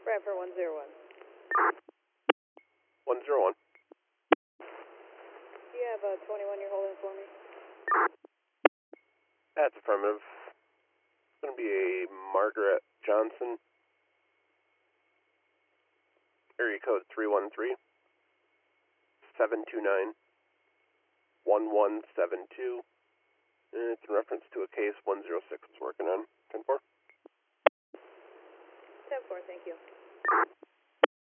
Bradford 101. 101. Do you have a 21 you're holding for me? That's affirmative. It's going to be a Margaret Johnson. Area code 313-729-1172. And it's in reference to a case 106 is working on. 10-4. 10-4, thank you.